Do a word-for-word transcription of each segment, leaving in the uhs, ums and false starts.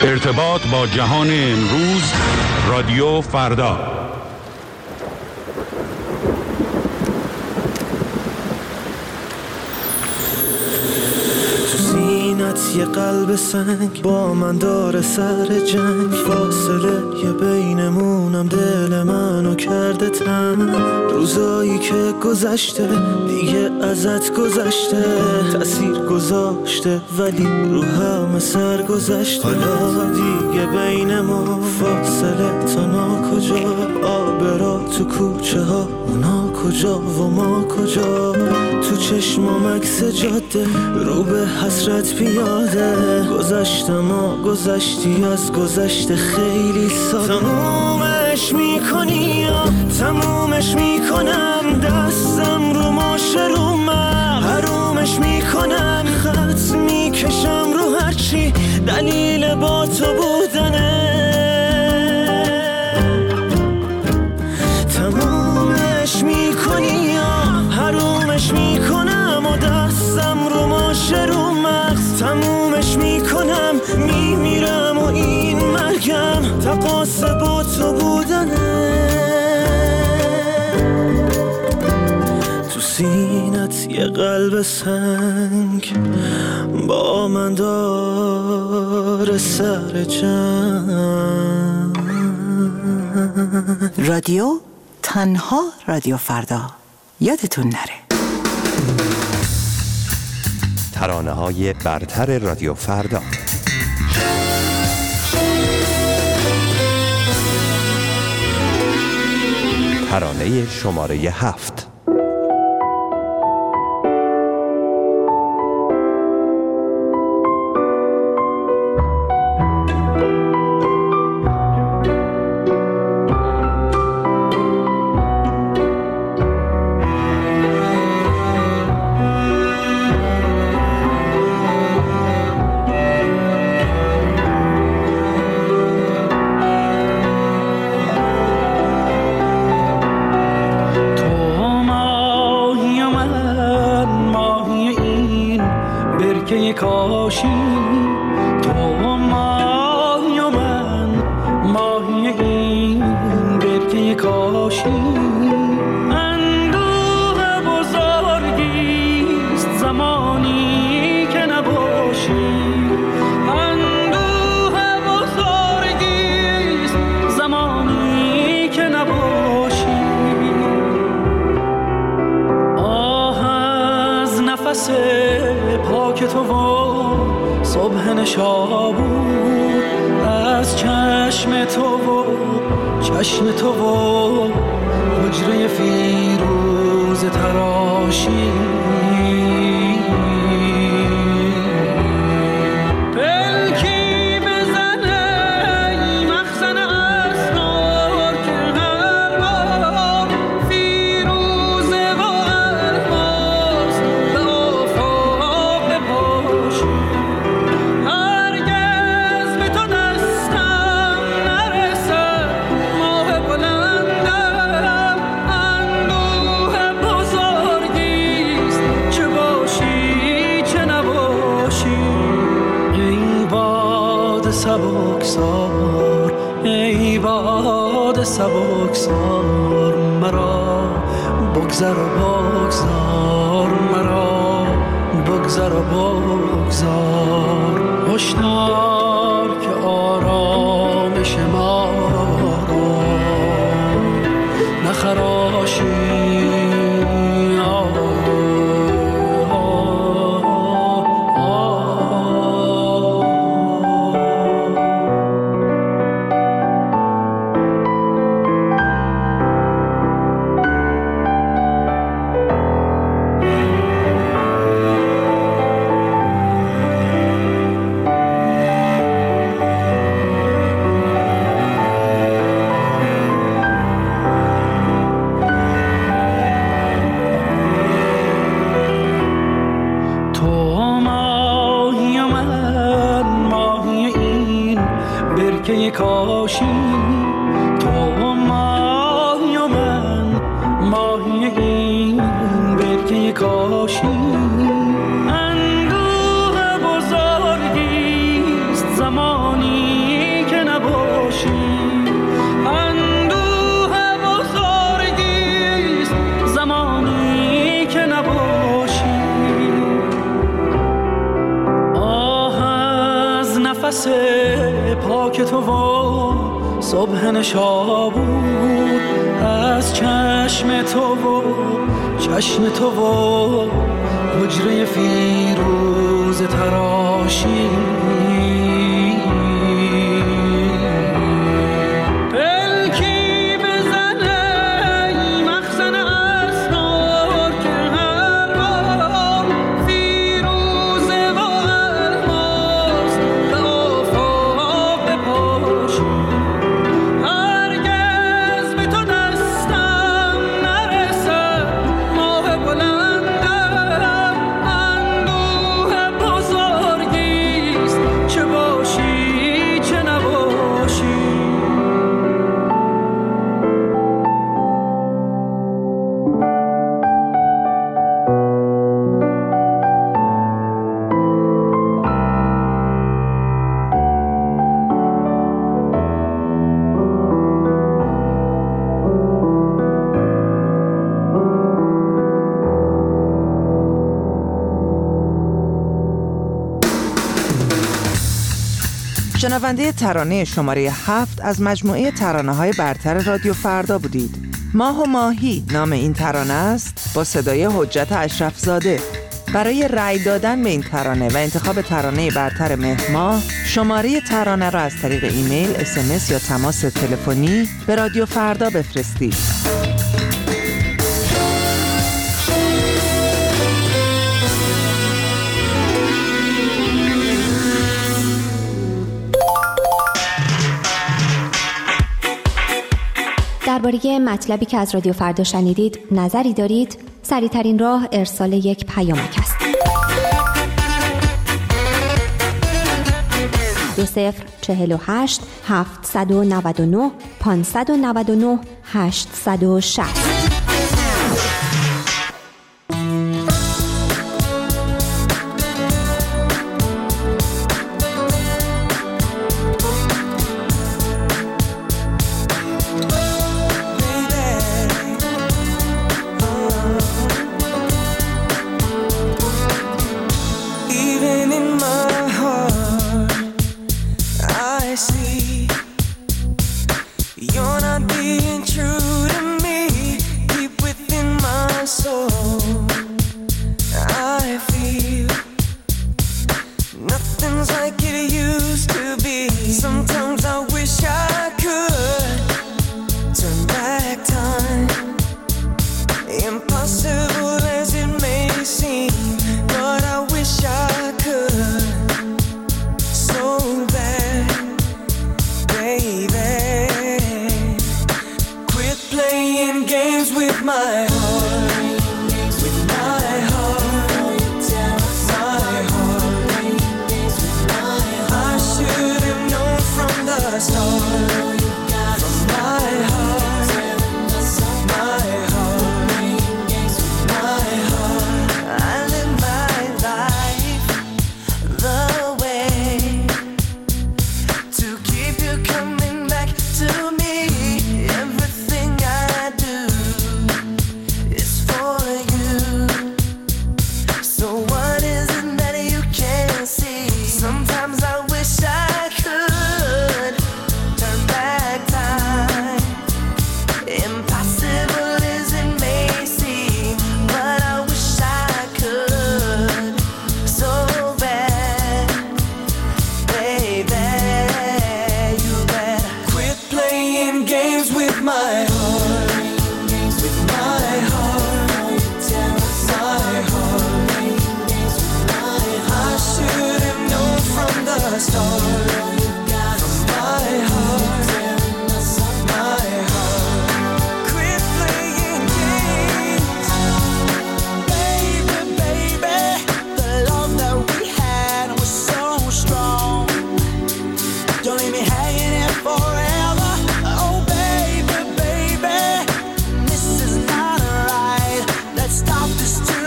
ارتباط با جهان امروز، رادیو فردا. یه قلب سنگ با من داره سر جنگ، فاصله یه بینمونم دل منو کرده تنگ. روزایی که گذشته دیگه ازت گذشته، تأثیر گذاشته ولی رو همه سر گذشته. حالا دیگه بینمون فاصله تا نا کجا، آبرا تو کوچه ها اونا کجا و ما کجا. تو چشمام عکس جاده رو به حسرت پیاده، گذشتم و گذشتی از گذشته خیلی ساده. تمومش میکنی یا تمومش میکنم، دستم رو ماشه رو من حرومش میکنم، خط میکشم رو هرچی دلیل با تو بودنه. تمومش میکنی یا حرومش میکنم و دستم رو ماشه رو مغز تمومش میکنم، میمیرم و این مرگم تقاص با تو بودنه. تو سینت یه قلب سنگ با من داره سر جنگ. رادیو تنها رادیو فردا، یادتون نره. ترانه های برتر رادیو فردا. ترانه شماره هفت. پاک تو و صبح نشابور، از چشم تو و چشم تو و حجره فیروز تراشی. سبکسار مرا بگذر و بگذار، مرا بگذر و بگذار. هشدار که آرامش ما را نخراشی. کاشی تو ماهی و من ماهی این برکه کاشی. اندوه بزرگیست زمانی که نباشی اندوه بزرگیست زمانی که نباشی آه از نفس پاک تو و صبح نشابود از چشم تو و چشم تو و حجره فیروز تراشی پلکی بزنه مخزن اسرار که هر بار فیروزه و الماس به آفاق بپاشی هرگز به تو دستم نرسد ماه بلندم اندوه بزرگیست چه باشی چه نباشی شنونده ترانه شماره هفت از مجموعه ترانه‌های برتر رادیو فردا بودید. ماه و ماهی نام این ترانه است با صدای حجت اشرف زاده. برای رأی دادن به این ترانه و انتخاب ترانه برتر مهر ماه شماره ترانه را از طریق ایمیل، اس ام اس یا تماس تلفنی به رادیو فردا بفرستید. درباره مطلبی که از رادیو فردا شنیدید نظری دارید؟ سریع‌ترین راه ارسال یک پیامک است. دو صفر چهل و هشت هفتصد و نود و نه پانصد و نود و نه هشتصد و شصت.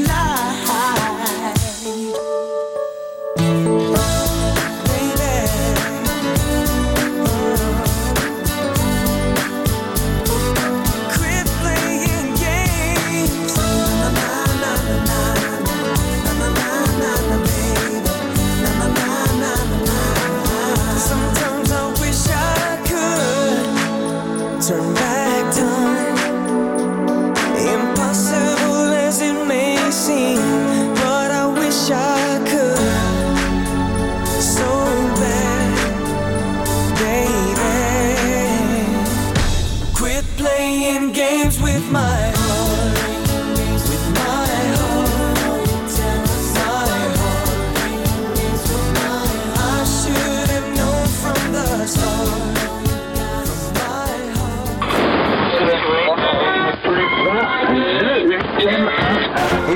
Baby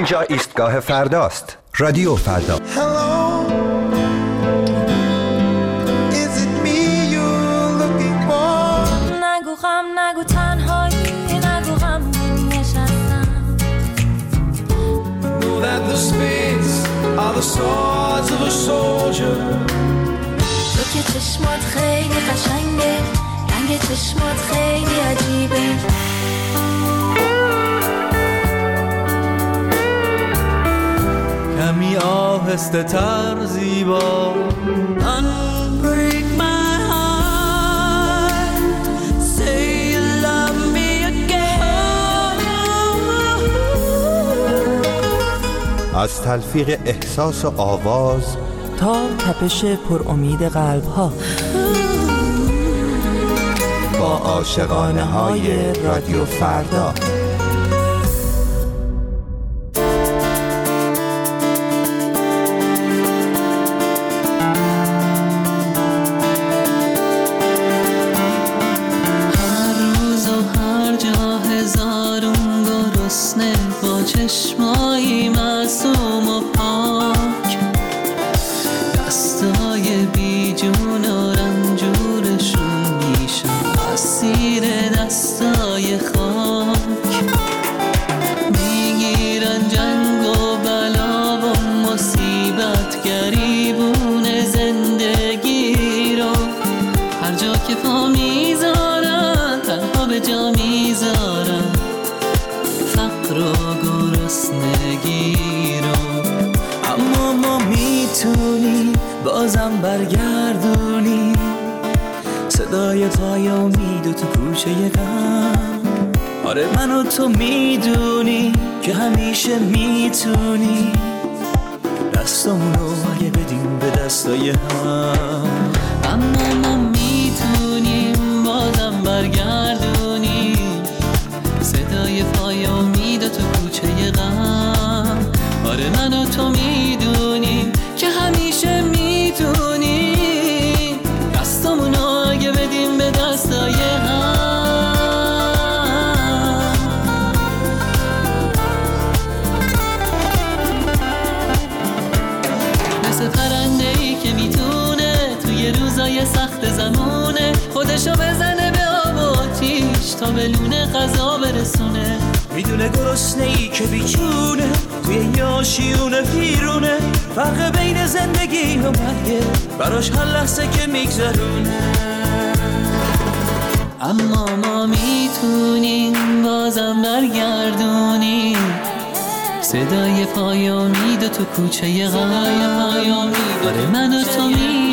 اینجا ایستگاه فرداست. رادیو فردا. نگو غم نگو تنهایی نگو غم نشستم. Know that the spades are the swords of a soldier. تو که چشمات خیلی قشنگه، رنگ چشمات خیلی عجیبه. کمی آهسته تر زیبا. Unbreak my heart, say you love me again. از تلفیق احساس و آواز تا تپش پر امید قلب ها، با عاشقانه های رادیو فردا. چشمایی معصوم و پاک، دستای بی جون و رنجورشون میشن اسیر دستای خاک. میگیرن جنگ و بلا و مصیبت گریبون زندگی رو، هر جا که پا میذارن تنها به جا میذارن فقر و گرسنگی رو. اما ما میتونیم بازم برگردونیم صدای پای امید و تو کوچه غم. آره من و تو میدونی که همیشه میتونی دستامونو اگه بدیم به دستای هم. اما ما میتونیم بازم برگردونیم صدای پای امید و تو کوچه غم. آره من و تو میدونیم که همیشه میتونیم دستامونو اگه بدیم به دستای هم. مثل پرنده‌ای که میتونه توی روزای سخت زمونه خودشو بزنه به آب و آتیش تا به لونه غذا برسونه. میدونه گرسنه‌ای که بیچونه توی یاشیونه پیرونه، فرق بین زندگی و مرگه براش هر لحظه که میگذرونه. اما ما میتونیم بازم برگردونیم صدای پای امید تو کوچه غم. آره من و تو می